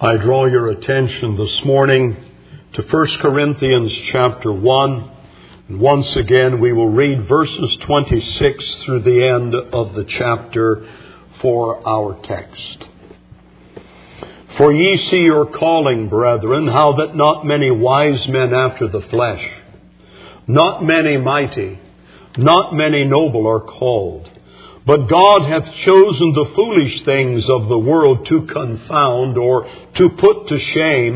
I draw your attention this morning to 1 Corinthians chapter 1. And once again, we will read verses 26 through the end of the chapter for our text. For ye see your calling, brethren, how that not many wise men after the flesh, not many mighty, not many noble are called. But God hath chosen the foolish things of the world to confound, or to put to shame,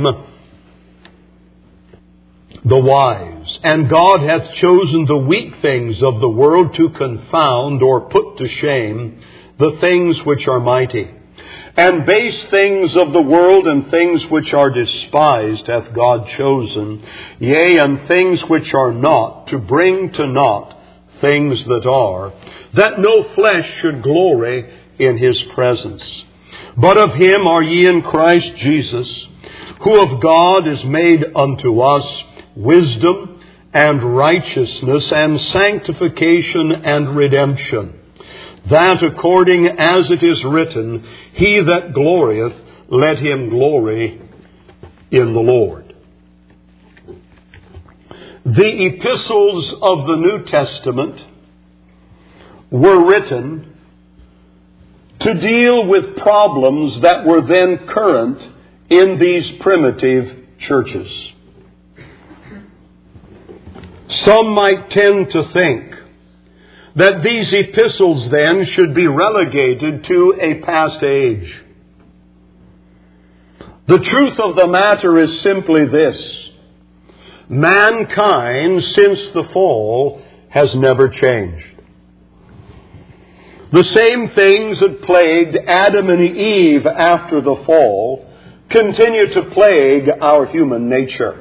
the wise. And God hath chosen the weak things of the world to confound, or put to shame, the things which are mighty. And base things of the world and things which are despised hath God chosen, yea, and things which are not, to bring to naught things that are, that no flesh should glory in His presence. But of Him are ye in Christ Jesus, who of God is made unto us wisdom and righteousness and sanctification and redemption, that according as it is written, He that glorieth, let him glory in the Lord. The epistles of the New Testament were written to deal with problems that were then current in these primitive churches. Some might tend to think that these epistles then should be relegated to a past age. The truth of the matter is simply this: mankind, since the fall, has never changed. The same things that plagued Adam and Eve after the fall continue to plague our human nature.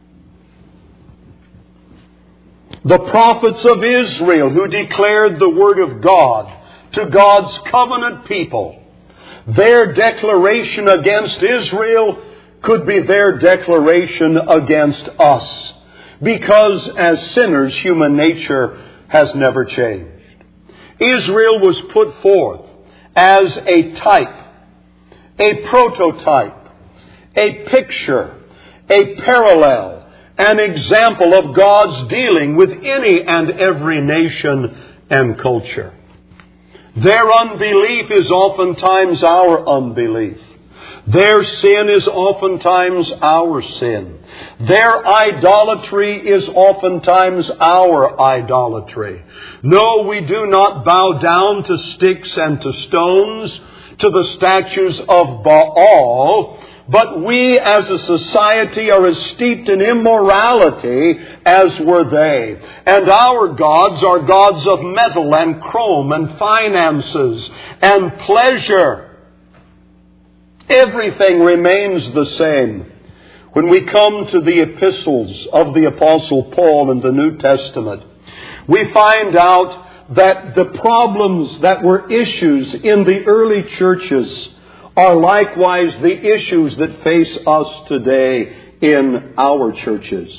The prophets of Israel, who declared the Word of God to God's covenant people, their declaration against Israel could be their declaration against us, because as sinners, human nature has never changed. Israel was put forth as a type, a prototype, a picture, a parallel, an example of God's dealing with any and every nation and culture. Their unbelief is oftentimes our unbelief. Their sin is oftentimes our sin. Their idolatry is oftentimes our idolatry. No, we do not bow down to sticks and to stones, to the statues of Baal, but we as a society are as steeped in immorality as were they. And our gods are gods of metal and chrome and finances and pleasure. Everything remains the same. When we come to the epistles of the Apostle Paul in the New Testament, we find out that the problems that were issues in the early churches are likewise the issues that face us today in our churches.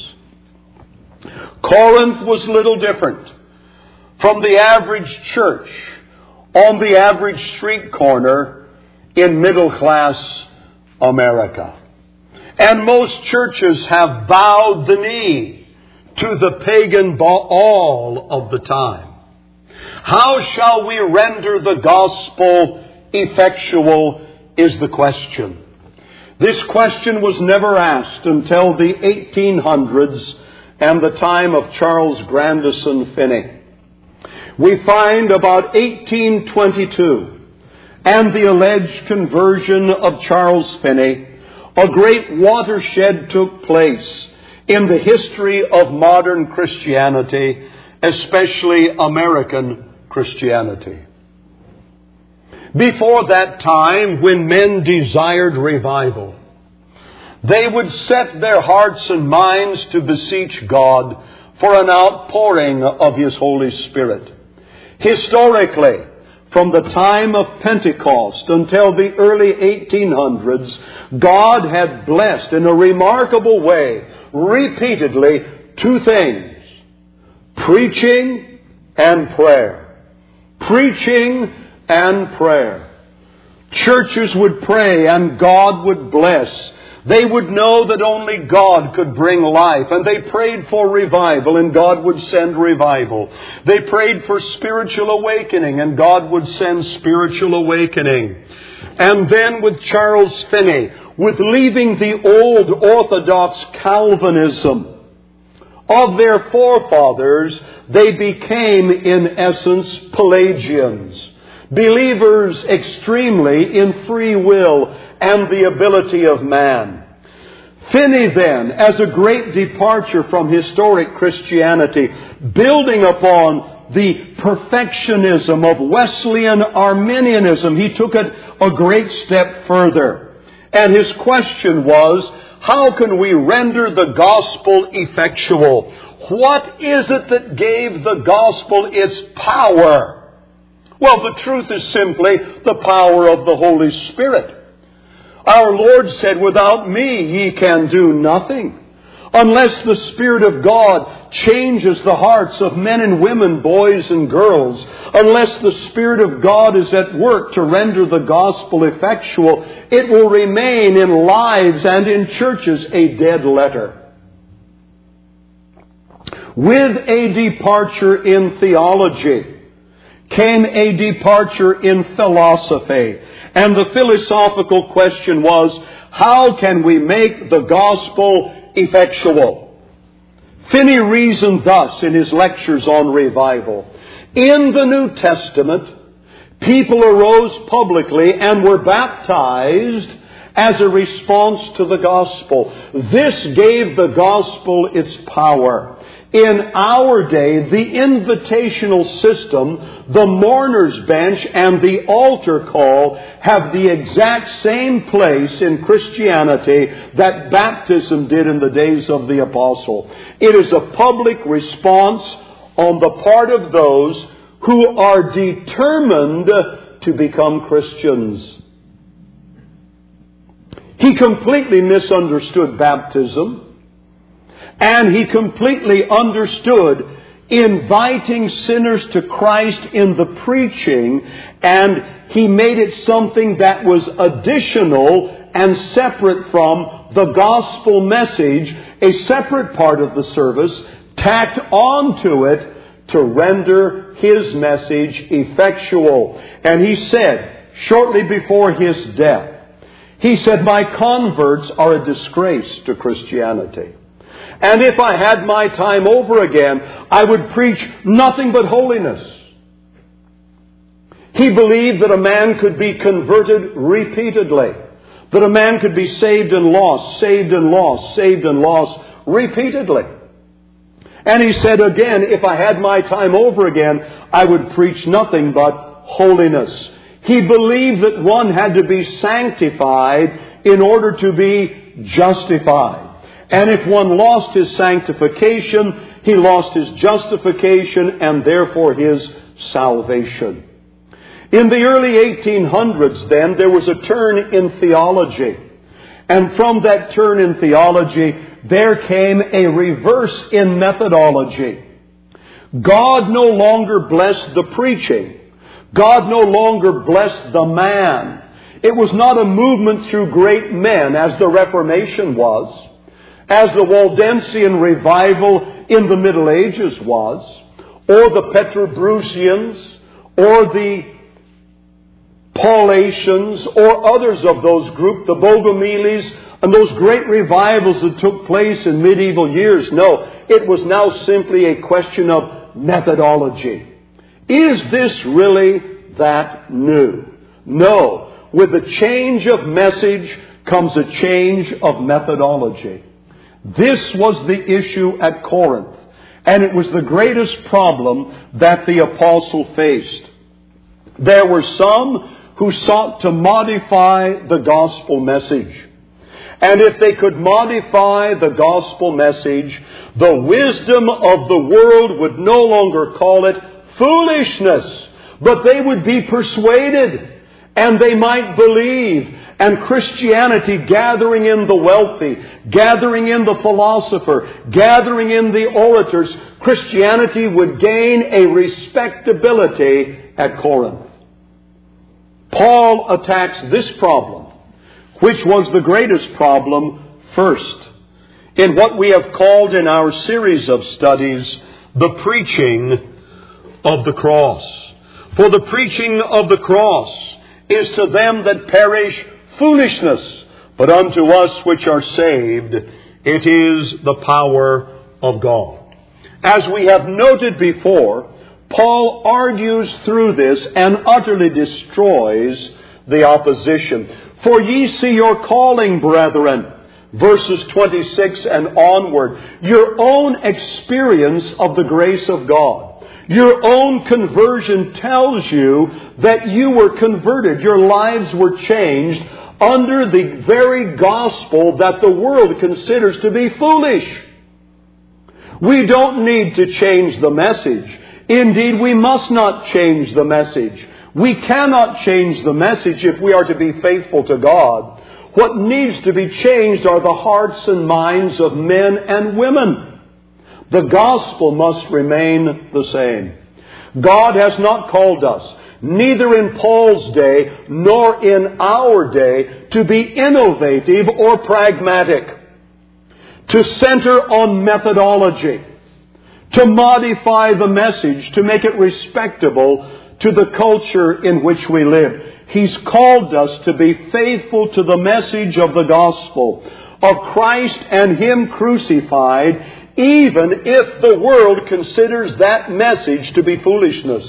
Corinth was little different from the average church on the average street corner in middle-class America. And most churches have bowed the knee to the pagan Baal of the time. How shall we render the gospel effectual is the question. This question was never asked until the 1800s and the time of Charles Grandison Finney. We find about 1822 and the alleged conversion of Charles Finney, a great watershed took place in the history of modern Christianity, especially American Christianity. Before that time, when men desired revival, they would set their hearts and minds to beseech God for an outpouring of His Holy Spirit. Historically, from the time of Pentecost until the early 1800s, God had blessed in a remarkable way, repeatedly, two things: preaching and prayer. Preaching and prayer. Churches would pray and God would bless. They would know that only God could bring life. And they prayed for revival and God would send revival. They prayed for spiritual awakening and God would send spiritual awakening. And then with Charles Finney, with leaving the old orthodox Calvinism of their forefathers, they became in essence Pelagians. Believers extremely in free will and the ability of man. Finney then, as a great departure from historic Christianity, building upon the perfectionism of Wesleyan Arminianism, he took it a great step further. And his question was, how can we render the gospel effectual? What is it that gave the gospel its power? Well, the truth is simply the power of the Holy Spirit. Our Lord said, without me ye can do nothing. Unless the Spirit of God changes the hearts of men and women, boys and girls, unless the Spirit of God is at work to render the gospel effectual, it will remain in lives and in churches a dead letter. With a departure in theology came a departure in philosophy. And the philosophical question was, how can we make the gospel effectual? Finney reasoned thus in his lectures on revival. In the New Testament, people arose publicly and were baptized as a response to the gospel. This gave the gospel its power. In our day, the invitational system, the mourner's bench, and the altar call have the exact same place in Christianity that baptism did in the days of the apostle. It is a public response on the part of those who are determined to become Christians. He completely misunderstood baptism. And he completely understood inviting sinners to Christ in the preaching, and he made it something that was additional and separate from the gospel message, a separate part of the service, tacked onto it to render his message effectual. And he said, shortly before his death, he said, "My converts are a disgrace to Christianity. And if I had my time over again, I would preach nothing but holiness." He believed that a man could be converted repeatedly. That a man could be saved and lost, saved and lost, saved and lost repeatedly. And he said again, if I had my time over again, I would preach nothing but holiness. He believed that one had to be sanctified in order to be justified. And if one lost his sanctification, he lost his justification and therefore his salvation. In the early 1800s then, there was a turn in theology. And from that turn in theology, there came a reverse in methodology. God no longer blessed the preaching. God no longer blessed the man. It was not a movement through great men as the Reformation was, as the Waldensian revival in the Middle Ages was, or the Petrobrusians, or the Paulatians, or others of those groups, the Bogomilis, and those great revivals that took place in medieval years. No, it was now simply a question of methodology. Is this really that new? No. With the change of message comes a change of methodology. This was the issue at Corinth, and it was the greatest problem that the apostle faced. There were some who sought to modify the gospel message. And if they could modify the gospel message, the wisdom of the world would no longer call it foolishness, but they would be persuaded, and they might believe. And Christianity, gathering in the wealthy, gathering in the philosopher, gathering in the orators, Christianity would gain a respectability at Corinth. Paul attacks this problem, which was the greatest problem, first, in what we have called in our series of studies, the preaching of the cross. For the preaching of the cross is to them that perish foolishness, but unto us which are saved, it is the power of God. As we have noted before, Paul argues through this and utterly destroys the opposition. For ye see your calling, brethren, verses 26 and onward, your own experience of the grace of God. Your own conversion tells you that you were converted. Your lives were changed under the very gospel that the world considers to be foolish. We don't need to change the message. Indeed, we must not change the message. We cannot change the message if we are to be faithful to God. What needs to be changed are the hearts and minds of men and women. The gospel must remain the same. God has not called us, neither in Paul's day nor in our day, to be innovative or pragmatic, to center on methodology, to modify the message, to make it respectable to the culture in which we live. He's called us to be faithful to the message of the gospel, of Christ and Him crucified, even if the world considers that message to be foolishness.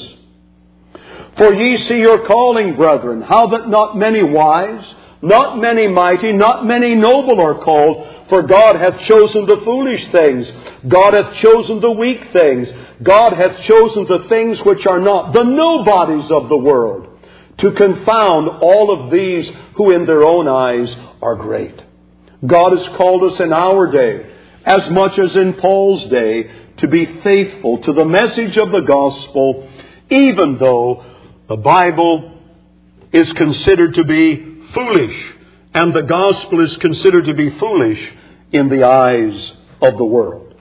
For ye see your calling, brethren, how that not many wise, not many mighty, not many noble are called. For God hath chosen the foolish things. God hath chosen the weak things. God hath chosen the things which are not, the nobodies of the world, to confound all of these who in their own eyes are great. God has called us in our day, as much as in Paul's day, to be faithful to the message of the gospel, even though the Bible is considered to be foolish, and the gospel is considered to be foolish in the eyes of the world.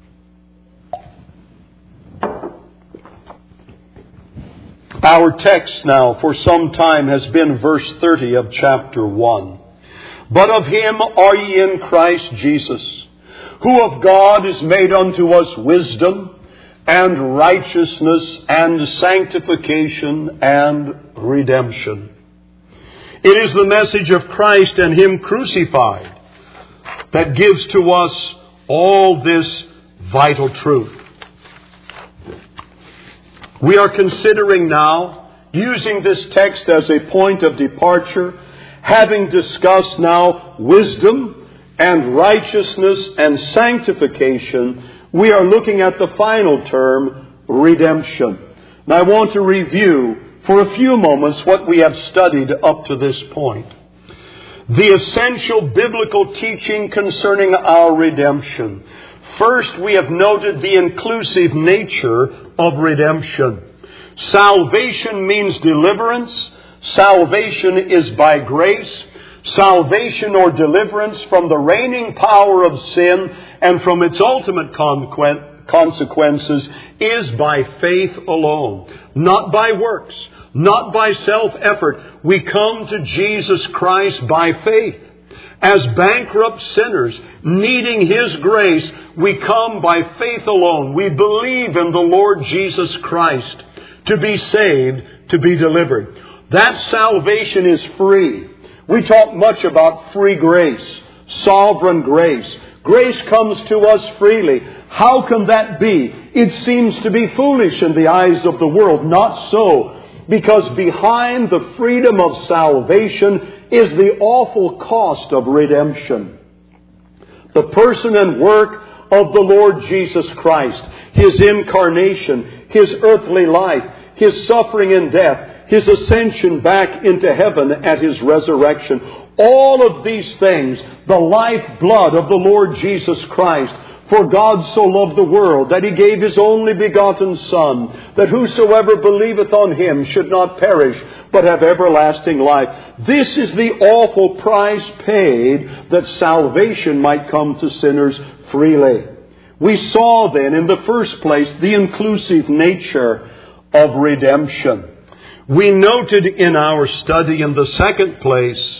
Our text now for some time has been verse 30 of chapter 1. But of Him are ye in Christ Jesus, who of God is made unto us wisdom and righteousness and sanctification and redemption. It is the message of Christ and Him crucified that gives to us all this vital truth. We are considering now, using this text as a point of departure, having discussed now wisdom and righteousness and sanctification, we are looking at the final term, redemption. Now I want to review for a few moments what we have studied up to this point. The essential biblical teaching concerning our redemption. First, we have noted the inclusive nature of redemption. Salvation means deliverance. Salvation is by grace. Salvation or deliverance from the reigning power of sin and from its ultimate consequences is by faith alone, not by works. Not by self-effort. We come to Jesus Christ by faith. As bankrupt sinners, needing His grace, we come by faith alone. We believe in the Lord Jesus Christ to be saved, to be delivered. That salvation is free. We talk much about free grace, sovereign grace. Grace comes to us freely. How can that be? It seems to be foolish in the eyes of the world. Not so. Because behind the freedom of salvation is the awful cost of redemption. The person and work of the Lord Jesus Christ, His incarnation, His earthly life, His suffering and death, His ascension back into heaven at His resurrection. All of these things, the lifeblood of the Lord Jesus Christ. For God so loved the world that He gave His only begotten Son, that whosoever believeth on Him should not perish, but have everlasting life. This is the awful price paid that salvation might come to sinners freely. We saw then, in the first place, the inclusive nature of redemption. We noted in our study in the second place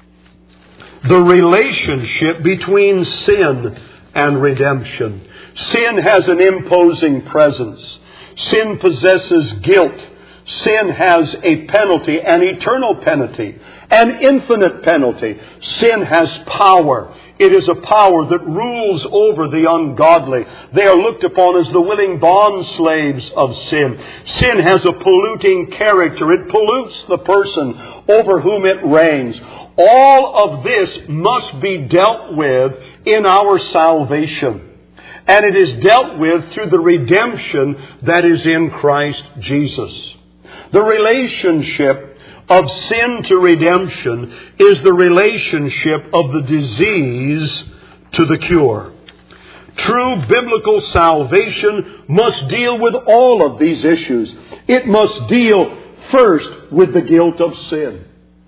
the relationship between sin and redemption. Sin has an imposing presence. Sin possesses guilt. Sin has a penalty, an eternal penalty, an infinite penalty. Sin has power. It is a power that rules over the ungodly. They are looked upon as the willing bond slaves of sin. Sin has a polluting character. It pollutes the person over whom it reigns. All of this must be dealt with in our salvation. And it is dealt with through the redemption that is in Christ Jesus. The relationship of sin to redemption is the relationship of the disease to the cure. True biblical salvation must deal with all of these issues. It must deal first with the guilt of sin.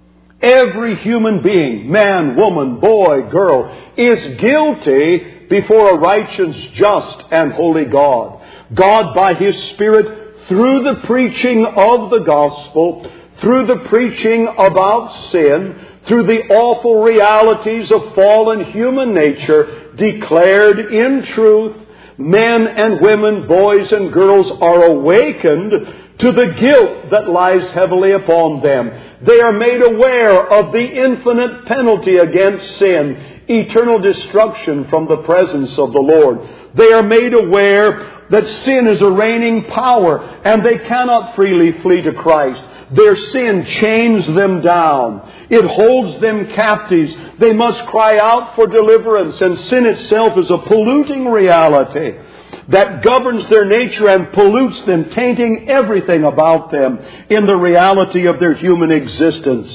Every human being, man, woman, boy, girl, is guilty before a righteous, just, and holy God. God, by His Spirit, through the preaching of the gospel, through the preaching about sin, through the awful realities of fallen human nature, declared in truth, men and women, boys and girls are awakened to the guilt that lies heavily upon them. They are made aware of the infinite penalty against sin, eternal destruction from the presence of the Lord. They are made aware that sin is a reigning power and they cannot freely flee to Christ. Their sin chains them down. It holds them captives. They must cry out for deliverance, and sin itself is a polluting reality that governs their nature and pollutes them, tainting everything about them in the reality of their human existence.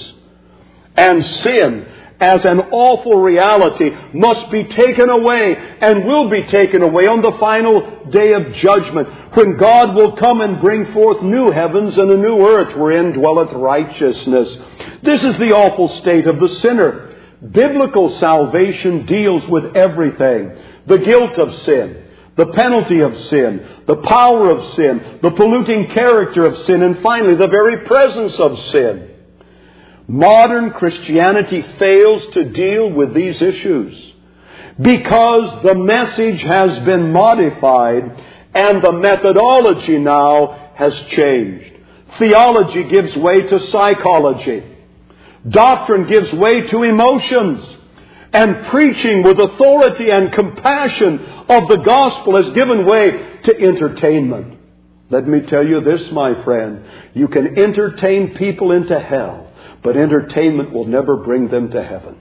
And sin, as an awful reality, must be taken away and will be taken away on the final day of judgment, when God will come and bring forth new heavens and a new earth wherein dwelleth righteousness. This is the awful state of the sinner. Biblical salvation deals with everything. The guilt of sin, the penalty of sin, the power of sin, the polluting character of sin, and finally the very presence of sin. Modern Christianity fails to deal with these issues because the message has been modified and the methodology now has changed. Theology gives way to psychology. Doctrine gives way to emotions. And preaching with authority and compassion of the gospel has given way to entertainment. Let me tell you this, my friend. You can entertain people into hell, but entertainment will never bring them to heaven.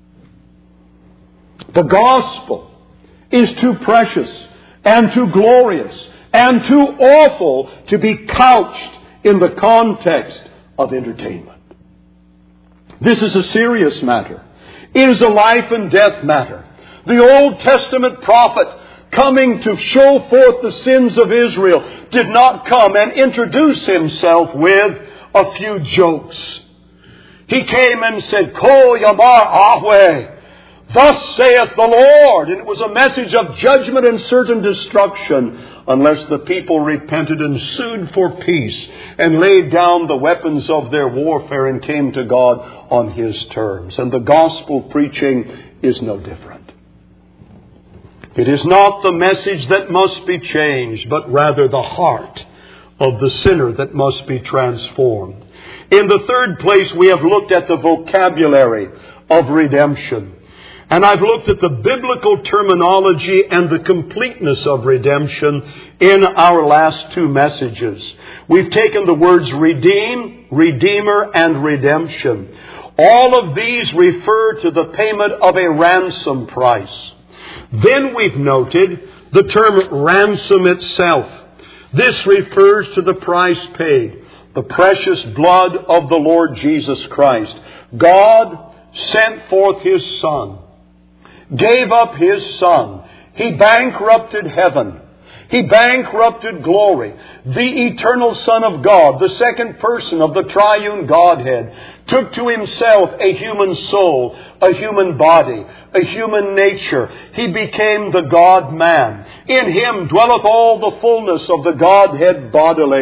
The gospel is too precious and too glorious and too awful to be couched in the context of entertainment. This is a serious matter. It is a life and death matter. The Old Testament prophet, coming to show forth the sins of Israel, did not come and introduce himself with a few jokes. He came and said, Ko Yamar Ahweh, thus saith the Lord. And it was a message of judgment and certain destruction unless the people repented and sued for peace and laid down the weapons of their warfare and came to God on His terms. And the gospel preaching is no different. It is not the message that must be changed, but rather the heart of the sinner that must be transformed. In the third place, we have looked at the vocabulary of redemption. And I've looked at the biblical terminology and the completeness of redemption in our last two messages. We've taken the words redeem, redeemer, and redemption. All of these refer to the payment of a ransom price. Then we've noted the term ransom itself. This refers to the price paid, the precious blood of the Lord Jesus Christ. God sent forth His Son, gave up His Son. He bankrupted heaven. He bankrupted glory. The eternal Son of God, the second person of the triune Godhead, took to Himself a human soul, a human body, a human nature. He became the God-man. In Him dwelleth all the fullness of the Godhead bodily.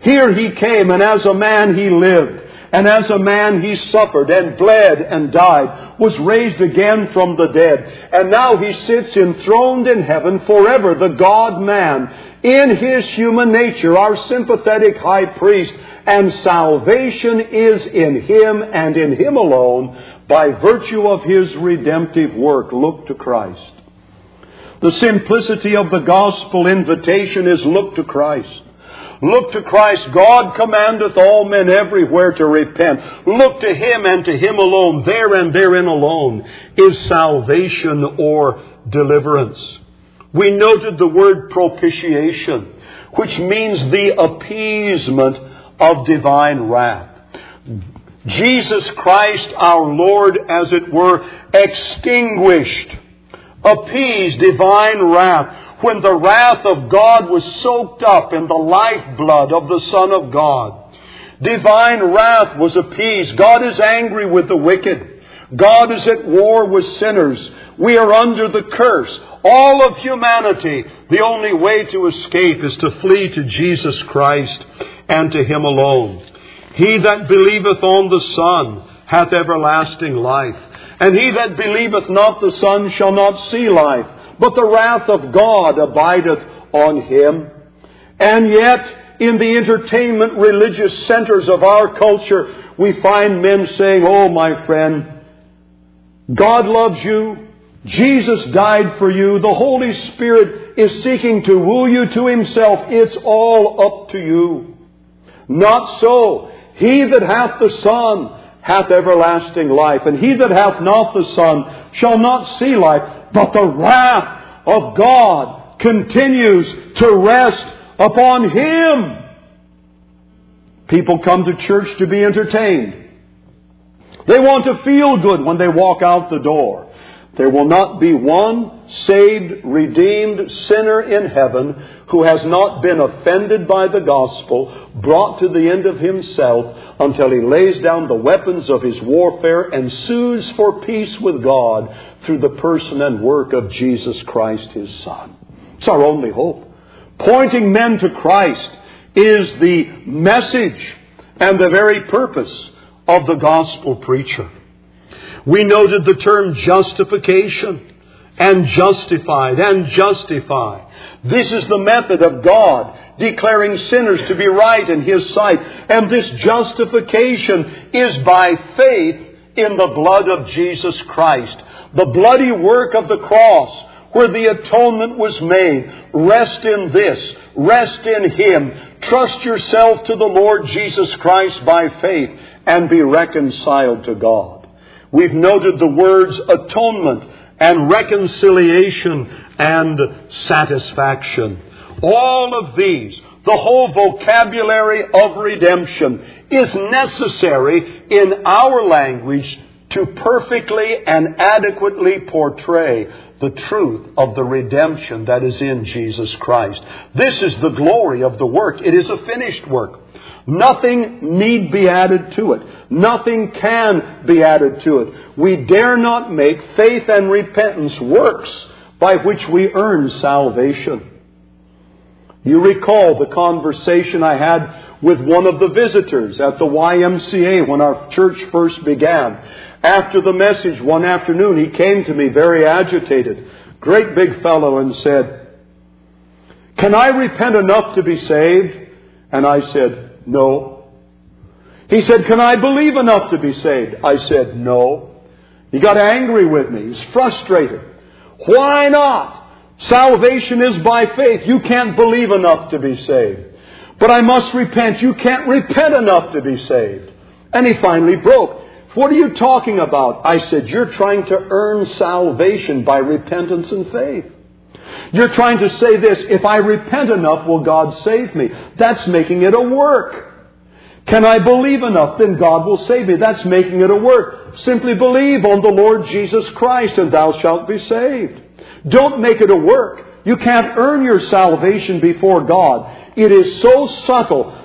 Here He came, and as a man He lived. And as a man He suffered and bled and died, was raised again from the dead. And now He sits enthroned in heaven forever, the God-man, in His human nature, our sympathetic high priest. And salvation is in Him and in Him alone, by virtue of His redemptive work. Look to Christ. The simplicity of the gospel invitation is look to Christ. Look to Christ. God commandeth all men everywhere to repent. Look to Him and to Him alone. There and therein alone is salvation or deliverance. We noted the word propitiation, which means the appeasement of divine wrath. Jesus Christ our Lord, as it were, extinguished, appeased divine wrath, when the wrath of God was soaked up in the lifeblood of the Son of God. Divine wrath was appeased. God is angry with the wicked. God is at war with sinners. We are under the curse. All of humanity, the only way to escape is to flee to Jesus Christ and to Him alone. He that believeth on the Son hath everlasting life. And he that believeth not the Son shall not see life, but the wrath of God abideth on him. And yet, in the entertainment religious centers of our culture, we find men saying, "Oh, my friend, God loves you. Jesus died for you. The Holy Spirit is seeking to woo you to Himself. It's all up to you." Not so. He that hath the Son hath everlasting life, and he that hath not the Son shall not see life, but the wrath of God continues to rest upon him. People come to church to be entertained. They want to feel good when they walk out the door. There will not be one saved, redeemed sinner in heaven who has not been offended by the gospel, brought to the end of himself, until he lays down the weapons of his warfare and sues for peace with God through the person and work of Jesus Christ, His Son. It's our only hope. Pointing men to Christ is the message and the very purpose of the gospel preacher. We noted the term justification and justified and justify. This is the method of God declaring sinners to be right in His sight. And this justification is by faith in the blood of Jesus Christ. The bloody work of the cross where the atonement was made. Rest in this. Rest in Him. Trust yourself to the Lord Jesus Christ by faith and be reconciled to God. We've noted the words atonement and reconciliation and satisfaction. All of these, the whole vocabulary of redemption, is necessary in our language to perfectly and adequately portray the truth of the redemption that is in Jesus Christ. This is the glory of the work. It is a finished work. Nothing need be added to it. Nothing can be added to it. We dare not make faith and repentance works by which we earn salvation. You recall the conversation I had with one of the visitors at the YMCA when our church first began. After the message one afternoon, he came to me very agitated, great big fellow, and said, "Can I repent enough to be saved?" And I said, "No." He said, "Can I believe enough to be saved?" I said, "No." He got angry with me. He's frustrated. "Why not? Salvation is by faith. You can't believe enough to be saved." "But I must repent." "You can't repent enough to be saved." And he finally broke. "What are you talking about?" I said, "You're trying to earn salvation by repentance and faith. You're trying to say this, if I repent enough, will God save me? That's making it a work. Can I believe enough? Then God will save me. That's making it a work. Simply believe on the Lord Jesus Christ and thou shalt be saved. Don't make it a work. You can't earn your salvation before God. It is so subtle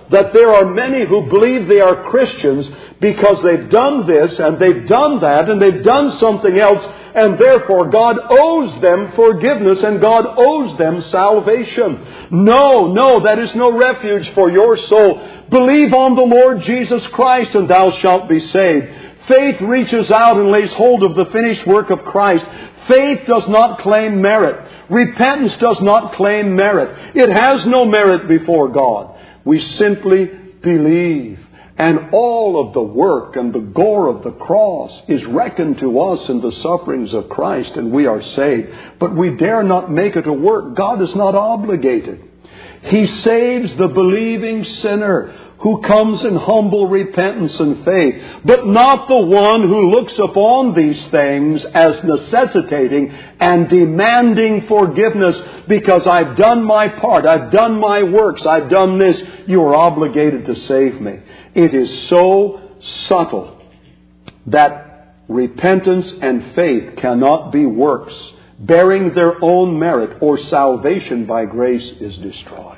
that there are many who believe they are Christians because they've done this and they've done that and they've done something else, and therefore God owes them forgiveness and God owes them salvation. No, that is no refuge for your soul. Believe on the Lord Jesus Christ and thou shalt be saved. Faith reaches out and lays hold of the finished work of Christ. Faith does not claim merit. Repentance does not claim merit. It has no merit before God. We simply believe. And all of the work and the gore of the cross is reckoned to us in the sufferings of Christ, and we are saved. But we dare not make it a work. God is not obligated. He saves the believing sinner who comes in humble repentance and faith, but not the one who looks upon these things as necessitating and demanding forgiveness because I've done my part, I've done my works, I've done this, you are obligated to save me. It is so subtle that repentance and faith cannot be works bearing their own merit, or salvation by grace is destroyed.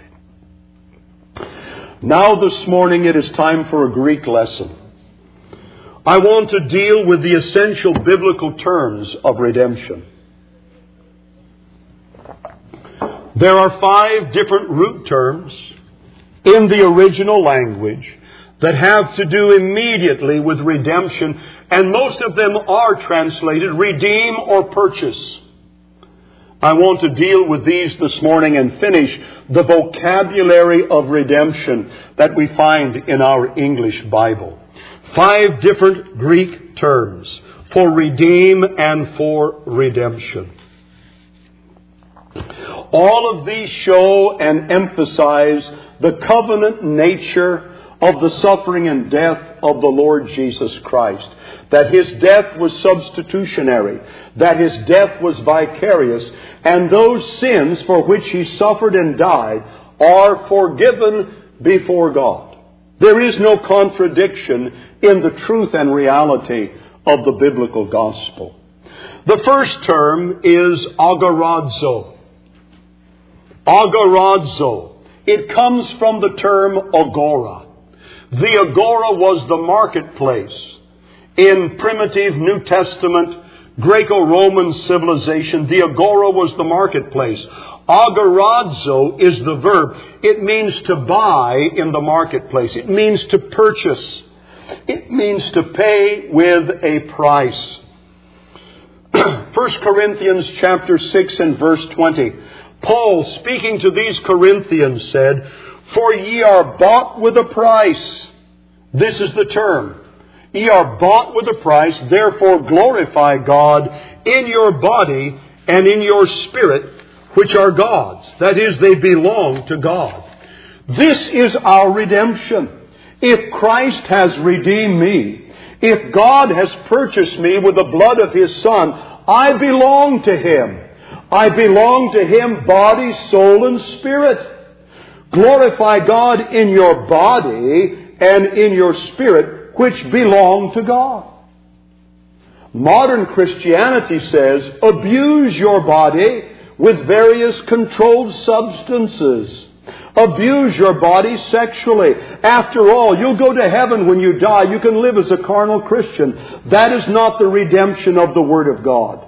Now this morning it is time for a Greek lesson. I want to deal with the essential biblical terms of redemption. There are 5 different root terms in the original language that have to do immediately with redemption, and most of them are translated redeem or purchase. I want to deal with these this morning and finish the vocabulary of redemption that we find in our English Bible. 5 different Greek terms for redeem and for redemption. All of these show and emphasize the covenant nature of the suffering and death of the Lord Jesus Christ. That His death was substitutionary, that His death was vicarious, and those sins for which He suffered and died are forgiven before God. There is no contradiction in the truth and reality of the biblical gospel. The first term is agorazo. Agorazo. It comes from the term agora. The agora was the marketplace. In primitive New Testament Greco-Roman civilization, the agora was the marketplace. Agorazo is the verb. It means to buy in the marketplace. It means to purchase. It means to pay with a price. 1 Corinthians chapter 6 and verse 20. Paul, speaking to these Corinthians, said, "For ye are bought with a price." This is the term. Ye are bought with a price, therefore glorify God in your body and in your spirit, which are God's. That is, they belong to God. This is our redemption. If Christ has redeemed me, if God has purchased me with the blood of His Son, I belong to Him. I belong to Him, body, soul, and spirit. Glorify God in your body and in your spirit, which belong to God. Modern Christianity says, abuse your body with various controlled substances. Abuse your body sexually. After all, you'll go to heaven when you die. You can live as a carnal Christian. That is not the redemption of the Word of God.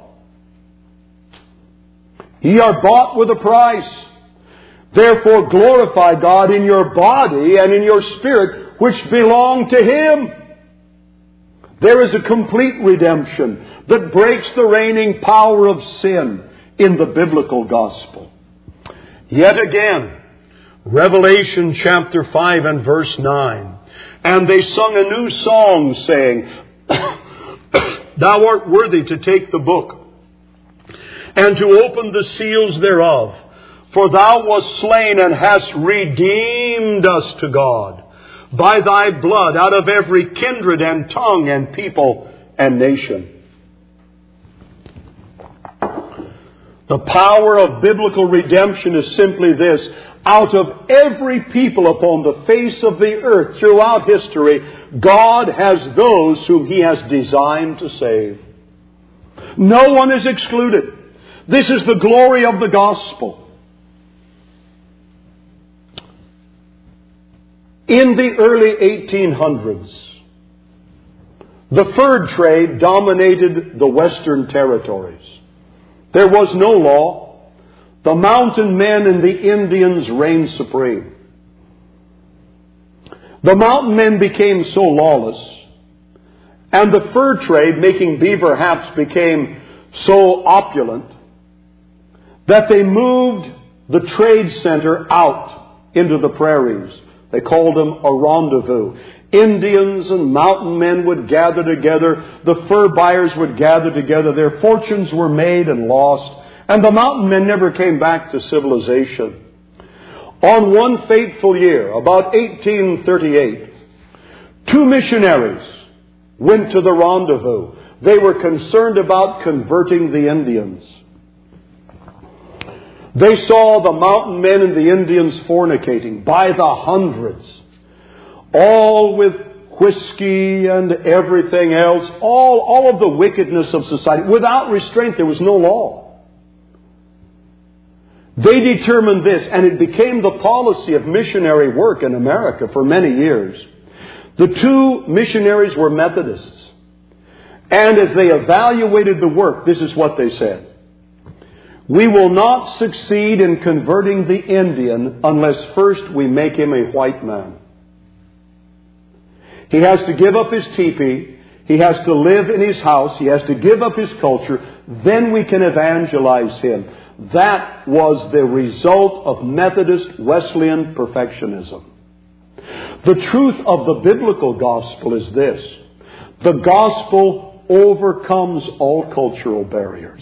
Ye are bought with a price. Therefore glorify God in your body and in your spirit, which belong to Him. There is a complete redemption that breaks the reigning power of sin in the biblical gospel. Yet again, Revelation chapter 5 and verse 9. And they sung a new song, saying, Thou art worthy to take the book and to open the seals thereof. For Thou wast slain and hast redeemed us to God by Thy blood out of every kindred and tongue and people and nation. The power of biblical redemption is simply this. Out of every people upon the face of the earth throughout history, God has those whom He has designed to save. No one is excluded. This is the glory of the gospel. In the early 1800s, the fur trade dominated the Western territories. There was no law. The mountain men and the Indians reigned supreme. The mountain men became so lawless, and the fur trade, making beaver hats, became so opulent, that they moved the trade center out into the prairies. They called them a rendezvous. Indians and mountain men would gather together. The fur buyers would gather together. Their fortunes were made and lost. And the mountain men never came back to civilization. On one fateful year, about 1838, 2 missionaries went to the rendezvous. They were concerned about converting the Indians. They saw the mountain men and the Indians fornicating by the hundreds, all with whiskey and everything else, all of the wickedness of society. Without restraint, there was no law. They determined this, and it became the policy of missionary work in America for many years. The 2 missionaries were Methodists. And as they evaluated the work, this is what they said: we will not succeed in converting the Indian unless first we make him a white man. He has to give up his teepee. He has to live in his house. He has to give up his culture. Then we can evangelize him. That was the result of Methodist Wesleyan perfectionism. The truth of the biblical gospel is this: the gospel overcomes all cultural barriers.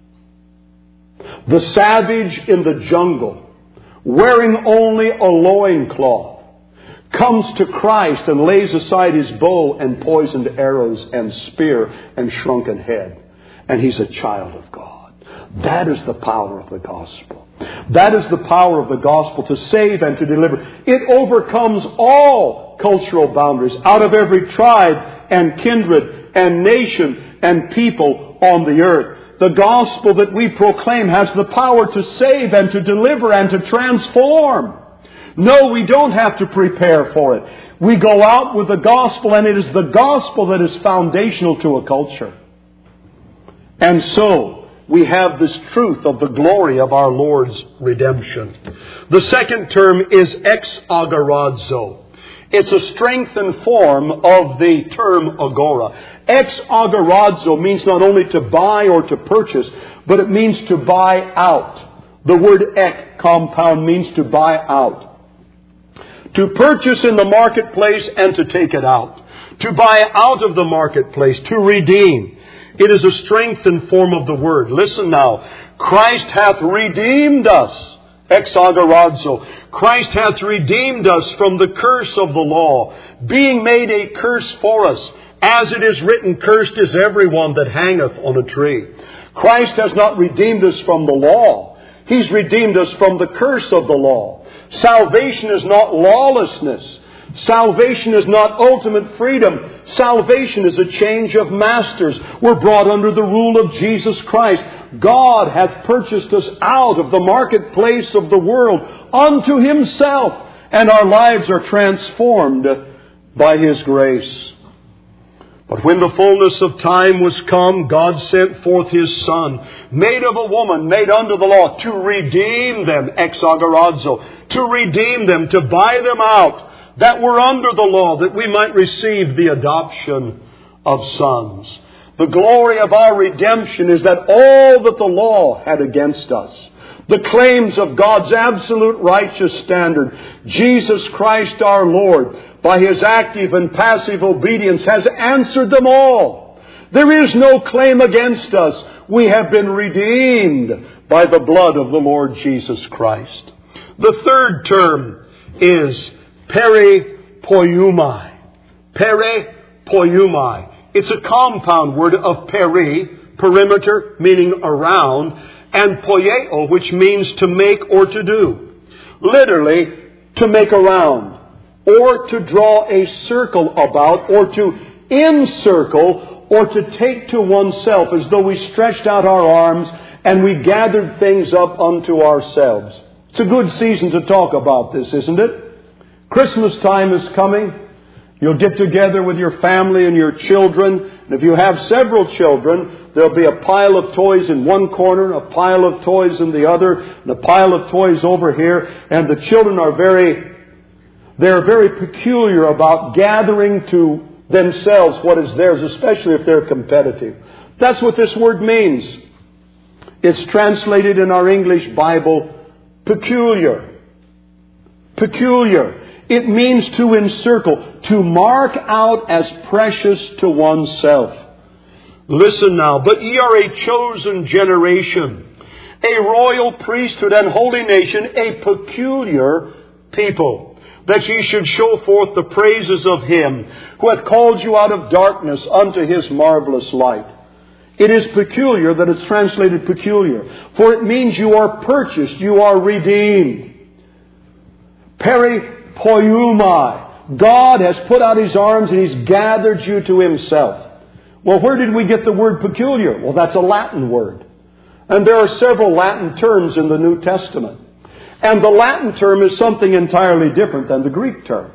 The savage in the jungle, wearing only a loincloth, comes to Christ and lays aside his bow and poisoned arrows and spear and shrunken head. And he's a child of God. That is the power of the gospel. That is the power of the gospel to save and to deliver. It overcomes all cultural boundaries out of every tribe and kindred and nation and people on the earth. The gospel that we proclaim has the power to save and to deliver and to transform. No, we don't have to prepare for it. We go out with the gospel, and it is the gospel that is foundational to a culture. And so, we have this truth of the glory of our Lord's redemption. The second term is exagorazo. It's a strengthened form of the term agora. Exagorazo means not only to buy or to purchase, but it means to buy out. The word ek, compound, means to buy out. To purchase in the marketplace and to take it out. To buy out of the marketplace, to redeem. It is a strengthened form of the word. Listen now. Christ hath redeemed us. Exagorazo. Christ hath redeemed us from the curse of the law, being made a curse for us. As it is written, cursed is everyone that hangeth on a tree. Christ has not redeemed us from the law. He's redeemed us from the curse of the law. Salvation is not lawlessness. Salvation is not ultimate freedom. Salvation is a change of masters. We're brought under the rule of Jesus Christ. God hath purchased us out of the marketplace of the world unto Himself, and our lives are transformed by His grace. But when the fullness of time was come, God sent forth His Son, made of a woman, made under the law, to redeem them, exagorazo, to redeem them, to buy them out, that were under the law, that we might receive the adoption of sons. The glory of our redemption is that all that the law had against us, the claims of God's absolute righteous standard, Jesus Christ our Lord, by His active and passive obedience, has answered them all. There is no claim against us. We have been redeemed by the blood of the Lord Jesus Christ. The third term is peripoiumai. Peripoiumai. It's a compound word of peri, perimeter, meaning around, and poieo, which means to make or to do. Literally, to make around, or to draw a circle about, or to encircle, or to take to oneself, as though we stretched out our arms and we gathered things up unto ourselves. It's a good season to talk about this, isn't it? Christmas time is coming. You'll get together with your family and your children. And if you have several children, there'll be a pile of toys in one corner, a pile of toys in the other, and a pile of toys over here. And the children are very peculiar about gathering to themselves what is theirs, especially if they're competitive. That's what this word means. It's translated in our English Bible, peculiar. Peculiar. It means to encircle, to mark out as precious to oneself. Listen now, but ye are a chosen generation, a royal priesthood and holy nation, a peculiar people, that ye should show forth the praises of Him who hath called you out of darkness unto His marvelous light. It is peculiar that it's translated peculiar, for it means you are purchased, you are redeemed. Peripoiumai. God has put out His arms and He's gathered you to Himself. Well, where did we get the word peculiar? Well, that's a Latin word. And there are several Latin terms in the New Testament. And the Latin term is something entirely different than the Greek term.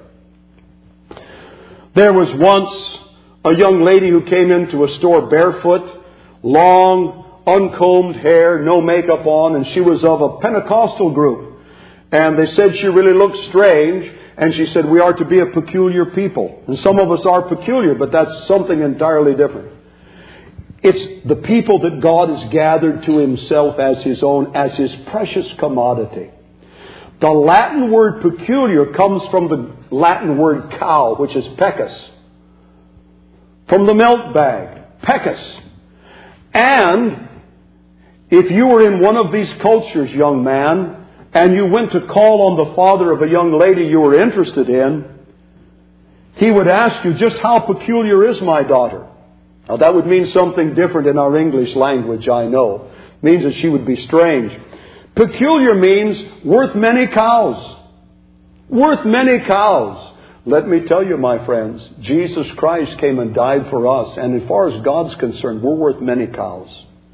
There was once a young lady who came into a store barefoot, long, uncombed hair, no makeup on, and she was of a Pentecostal group. And they said she really looked strange, and she said, we are to be a peculiar people. And some of us are peculiar, but that's something entirely different. It's the people that God has gathered to Himself as His own, as His precious commodity. The Latin word peculiar comes from the Latin word cow, which is pecus. From the milk bag, pecus. And if you were in one of these cultures, young man, and you went to call on the father of a young lady you were interested in, he would ask you, just how peculiar is my daughter? Now that would mean something different in our English language, I know. It means that she would be strange. Peculiar means worth many cows. Worth many cows. Let me tell you, my friends, Jesus Christ came and died for us. And as far as God's concerned, we're worth many cows.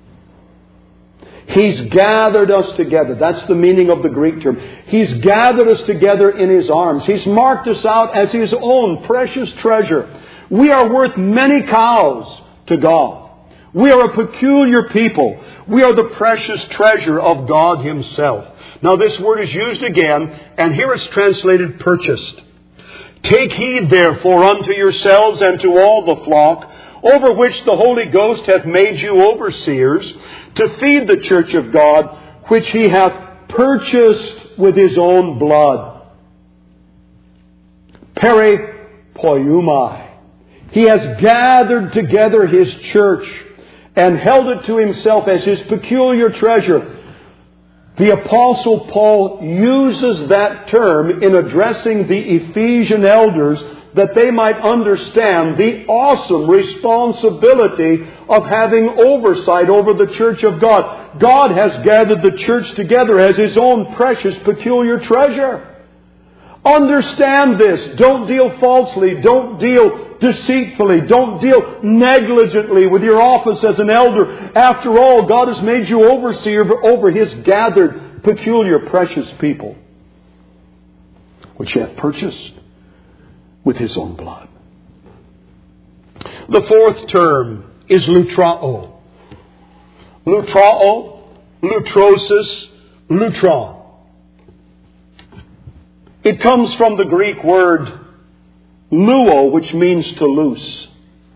He's gathered us together. That's the meaning of the Greek term. He's gathered us together in His arms. He's marked us out as His own precious treasure. We are worth many cows to God. We are a peculiar people. We are the precious treasure of God Himself. Now this word is used again, and here it's translated purchased. Take heed therefore unto yourselves and to all the flock, over which the Holy Ghost hath made you overseers, to feed the church of God, which He hath purchased with His own blood. Peripoiumai. He has gathered together His church and held it to Himself as His peculiar treasure. The Apostle Paul uses that term in addressing the Ephesian elders that they might understand the awesome responsibility of having oversight over the church of God. God has gathered the church together as His own precious, peculiar treasure. Understand this. Don't deal falsely. Don't deal deceitfully. Don't deal negligently with your office as an elder. After all, God has made you overseer over His gathered, peculiar, precious people, which He hath purchased with His own blood. The fourth term is lutrao. Lutrao, lutrosis, lutron. It comes from the Greek word luo, which means to loose.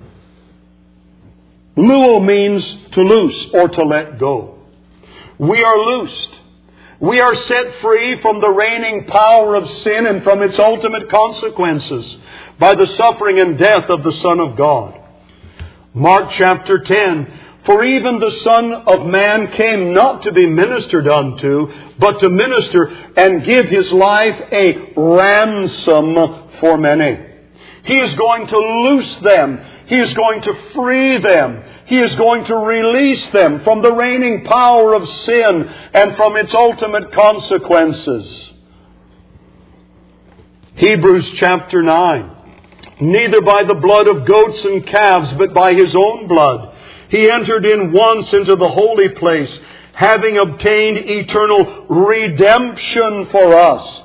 Luo means to loose or to let go. We are loosed. We are set free from the reigning power of sin and from its ultimate consequences by the suffering and death of the Son of God. Mark chapter 10. For even the Son of Man came not to be ministered unto, but to minister and give His life a ransom for many. He is going to loose them. He is going to free them. He is going to release them from the reigning power of sin and from its ultimate consequences. Hebrews chapter 9. Neither by the blood of goats and calves, but by His own blood, He entered in once into the holy place, having obtained eternal redemption for us.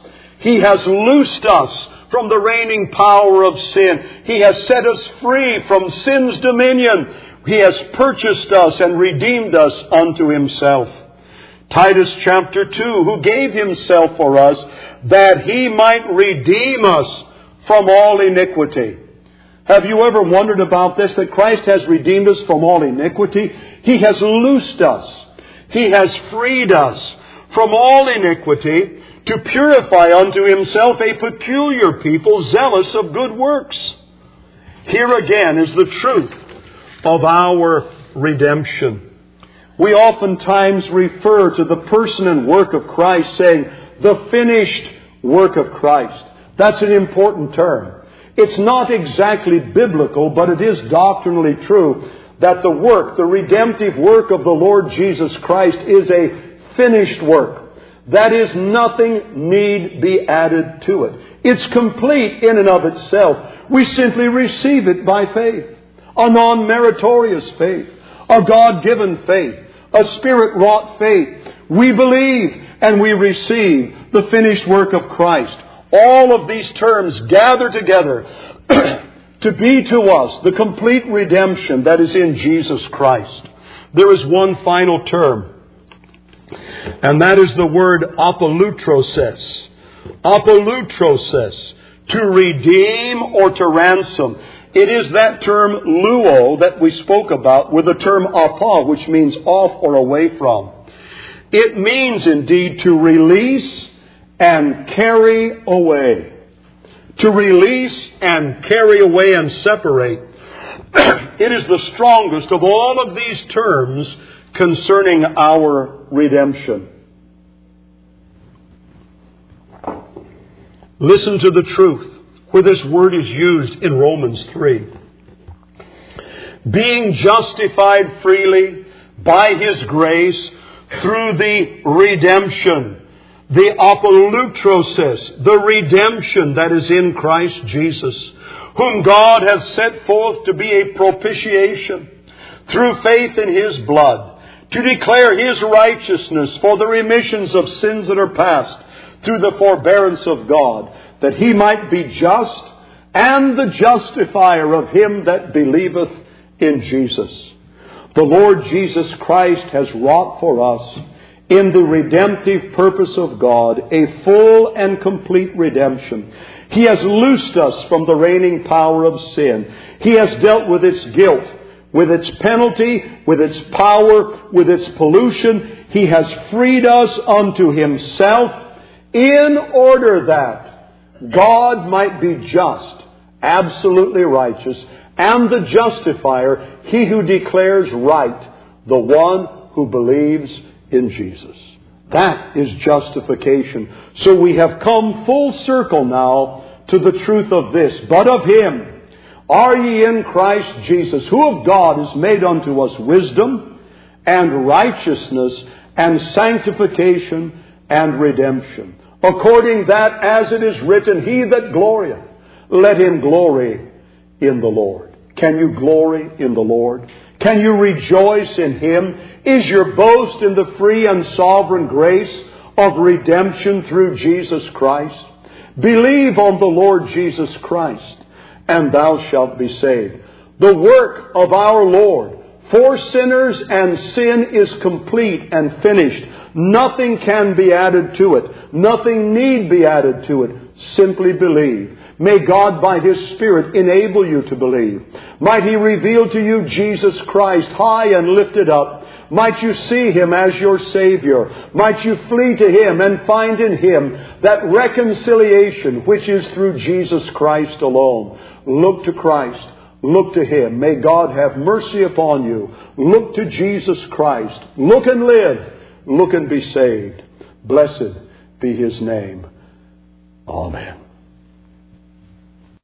He has loosed us from the reigning power of sin. He has set us free from sin's dominion. He has purchased us and redeemed us unto Himself. Titus chapter 2, who gave Himself for us, that He might redeem us from all iniquity. Have you ever wondered about this, that Christ has redeemed us from all iniquity? He has loosed us. He has freed us from all iniquity to purify unto Himself a peculiar people zealous of good works. Here again is the truth of our redemption. We oftentimes refer to the person and work of Christ, saying, the finished work of Christ. That's an important term. It's not exactly biblical, but it is doctrinally true that the work, the redemptive work of the Lord Jesus Christ is a finished work. That is, nothing need be added to it. It's complete in and of itself. We simply receive it by faith. A non-meritorious faith. A God-given faith. A Spirit-wrought faith. We believe and we receive the finished work of Christ. All of these terms gather together to be to us the complete redemption that is in Jesus Christ. There is one final term, and that is the word apolutroses. Apolutroses, to redeem or to ransom. It is that term luo that we spoke about with the term apa, which means off or away from. It means indeed to release and carry away. To release and carry away and separate. It is the strongest of all of these terms concerning our redemption. Listen to the truth where this word is used in Romans 3. Being justified freely by His grace through the redemption, the apolutroses, the redemption that is in Christ Jesus, whom God hath set forth to be a propitiation through faith in His blood, to declare His righteousness for the remissions of sins that are past, through the forbearance of God, that He might be just and the justifier of him that believeth in Jesus. The Lord Jesus Christ has wrought for us in the redemptive purpose of God a full and complete redemption. He has loosed us from the reigning power of sin. He has dealt with its guilt, with its penalty, with its power, with its pollution. He has freed us unto Himself in order that God might be just, absolutely righteous, and the justifier, He who declares right, the one who believes in Jesus. That is justification. So we have come full circle now to the truth of this. But of Him are ye in Christ Jesus, who of God is made unto us wisdom and righteousness and sanctification and redemption. According that, as it is written, He that glorieth, let him glory in the Lord. Can you glory in the Lord? Can you rejoice in Him? Is your boast in the free and sovereign grace of redemption through Jesus Christ? Believe on the Lord Jesus Christ, and thou shalt be saved. The work of our Lord for sinners and sin is complete and finished. Nothing can be added to it. Nothing need be added to it. Simply believe. May God by His Spirit enable you to believe. Might He reveal to you Jesus Christ high and lifted up. Might you see Him as your Savior. Might you flee to Him and find in Him that reconciliation which is through Jesus Christ alone. Look to Christ. Look to Him. May God have mercy upon you. Look to Jesus Christ. Look and live. Look and be saved. Blessed be His name. Amen.